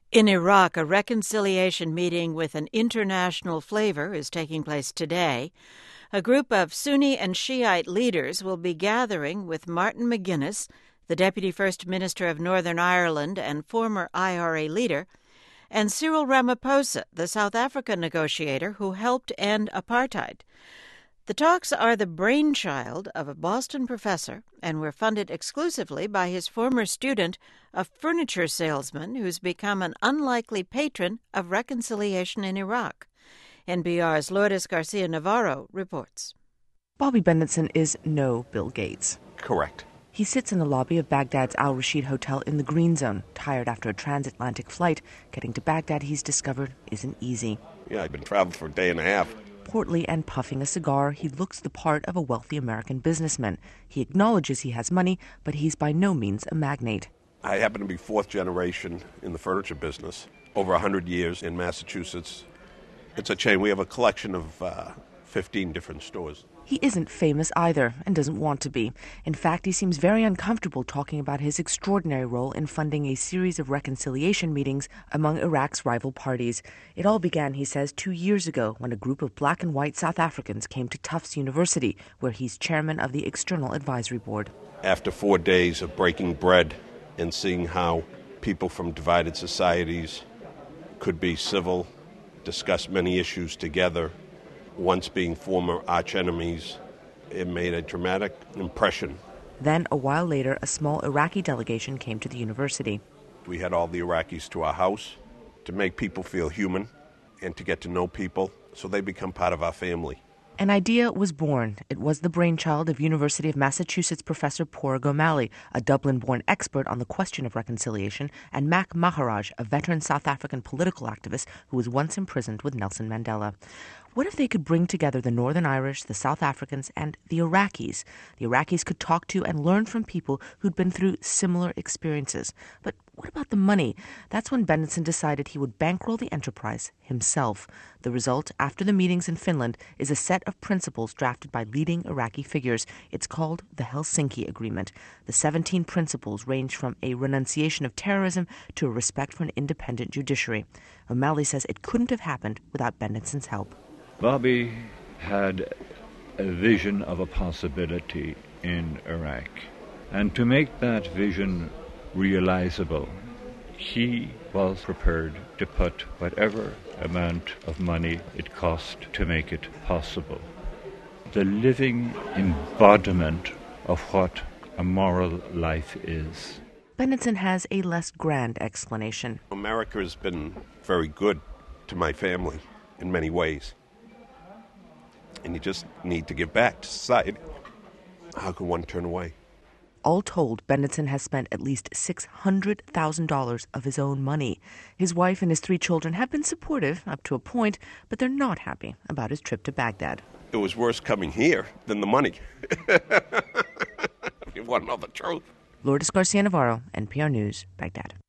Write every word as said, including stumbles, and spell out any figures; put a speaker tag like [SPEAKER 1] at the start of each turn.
[SPEAKER 1] In Iraq, a reconciliation meeting with an international flavor is taking place today. A group of Sunni and Shiite leaders will be gathering with Martin McGuinness, the Deputy First Minister of Northern Ireland and former I R A leader, and Cyril Ramaphosa, the South African negotiator who helped end apartheid. The talks are the brainchild of a Boston professor and were funded exclusively by his former student, a furniture salesman who's become an unlikely patron of reconciliation in Iraq. N P R's Lourdes Garcia-Navarro reports.
[SPEAKER 2] Bobby Benenson is no Bill Gates.
[SPEAKER 3] Correct.
[SPEAKER 2] He sits in the lobby of Baghdad's Al Rashid Hotel in the Green Zone, tired after a transatlantic flight. Getting to Baghdad, he's discovered, isn't easy.
[SPEAKER 3] Yeah, I've been traveling for a day and a half.
[SPEAKER 2] Portly and puffing a cigar, he looks the part of a wealthy American businessman. He acknowledges he has money, but he's by no means a magnate.
[SPEAKER 3] I happen to be fourth generation in the furniture business, over one hundred years in Massachusetts. It's a chain. We have a collection of uh, fifteen different stores.
[SPEAKER 2] He isn't famous either and doesn't want to be. In fact, he seems very uncomfortable talking about his extraordinary role in funding a series of reconciliation meetings among Iraq's rival parties. It all began, he says, two years ago when a group of black and white South Africans came to Tufts University, where he's chairman of the External Advisory Board.
[SPEAKER 3] After four days of breaking bread and seeing how people from divided societies could be civil, discuss many issues together, once being former arch-enemies, it made a dramatic impression.
[SPEAKER 2] Then, a while later, a small Iraqi delegation came to the university.
[SPEAKER 3] We had all the Iraqis to our house to make people feel human and to get to know people so they become part of our family.
[SPEAKER 2] An idea was born. It was the brainchild of University of Massachusetts professor Padraig O'Malley, a Dublin-born expert on the question of reconciliation, and Mac Maharaj, a veteran South African political activist who was once imprisoned with Nelson Mandela. What if they could bring together the Northern Irish, the South Africans, and the Iraqis? The Iraqis could talk to and learn from people who'd been through similar experiences. But what about the money? That's when Benenson decided he would bankroll the enterprise himself. The result, after the meetings in Finland, is a set of principles drafted by leading Iraqi figures. It's called the Helsinki Agreement. The seventeen principles range from a renunciation of terrorism to a respect for an independent judiciary. O'Malley says it couldn't have happened without Benenson's help.
[SPEAKER 4] Bobby had a vision of a possibility in Iraq. And to make that vision realizable, he was prepared to put whatever amount of money it cost to make it possible. The living embodiment of what a moral life is.
[SPEAKER 2] Benenson has a less grand explanation.
[SPEAKER 3] America has been very good to my family in many ways. And you just need to give back to society. How can one turn away?
[SPEAKER 2] All told, Benenson has spent at least six hundred thousand dollars of his own money. His wife and his three children have been supportive up to a point, but they're not happy about his trip to Baghdad.
[SPEAKER 3] It was worse coming here than the money. If you want to know the truth.
[SPEAKER 2] Lourdes Garcia-Navarro, N P R News, Baghdad.